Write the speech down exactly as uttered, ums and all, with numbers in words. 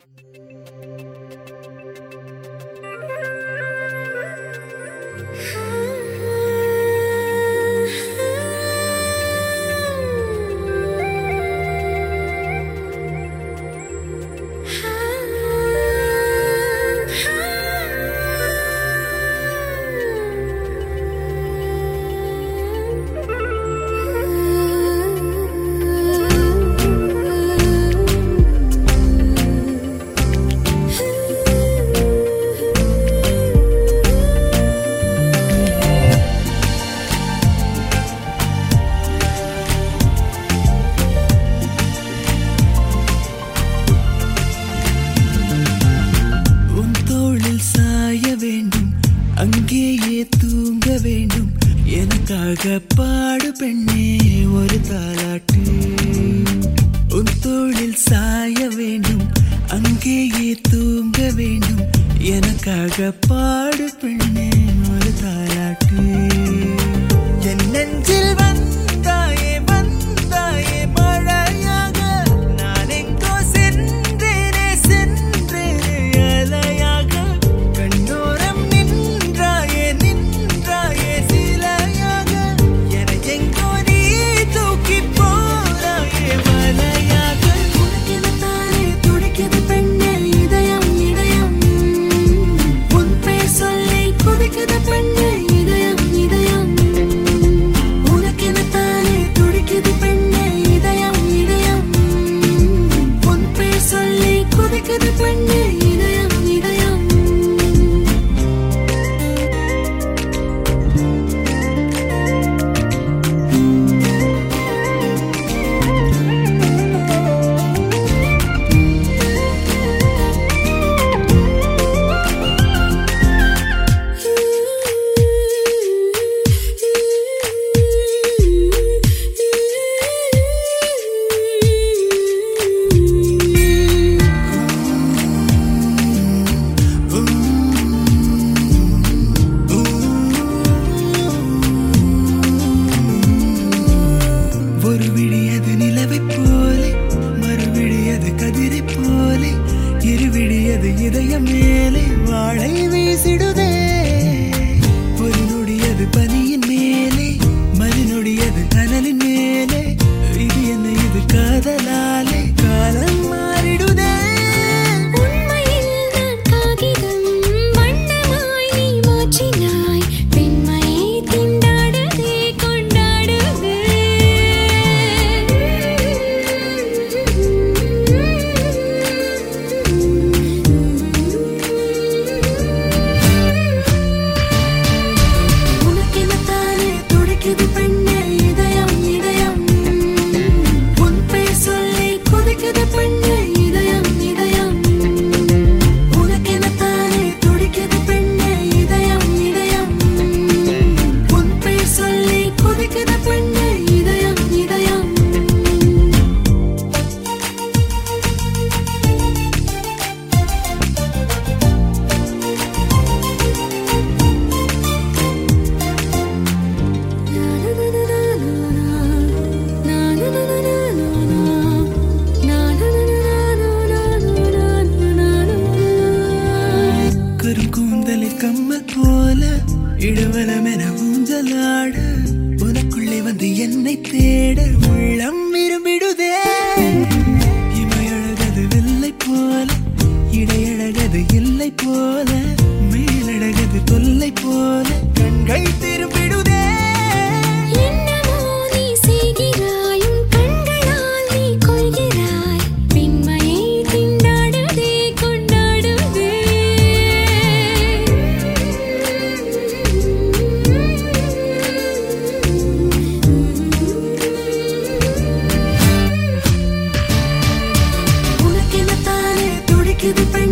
அங்கேயே தூங்க வேண்டும் எனக்காக பாடு பெண்ணே ஒரு தாலாட்டு. உன் தோளில் சாய வேண்டும் அங்கேயே தூங்க வேண்டும் எனக்காக பாடு பெண்ணே ஒரு தாலாட்டு. என் நெஞ்சில் வந்தாயே வந்தாயே மழையாக நான் எங்கோ சென்றேனே சென்றேனே அலையாக கண்ணோரம் நின்றாயே நின்றாயே சிலையாக என எங்கோ நீ தூக்கி போறாயே மலையாக. உனக்கெனத்தானே துடிக்குது பெண்ணே இதயம் இதயம் உன் பேர் சொல்லி குதிக்குது பெண்ணே இதயம் இதயம். உனக்கெனத்தானே துடிக்குது பெண்ணே இதயம் இதயம் உன் பேர் சொல்லி குதிக்குது பெண்ணே இதயம் இதயம். ஒரு விடியது நிலவை போலே மறுவிடியது கதிரை போலே இருவிடியது இதயம் மேலே வாழை வீசிடுதே. ஒரு நொடியது பனியின் மேலே மறுநொடியது கனலின் மேலே இது என்ன இது காதலாலே காலம் மாறிடுதே. கூந்தலில் கம்மல் போல இடுவலம் என ஊஞ்சலாட உனக்குள்ளே வந்து என்னை தேட உள்ளம் விரும்பிடுதே. இமையழகது வெள்ளை போல இடையழகது இல்லை போல மேலழகது தொல்லை போல கண்கள் திரும்பிடுதே. The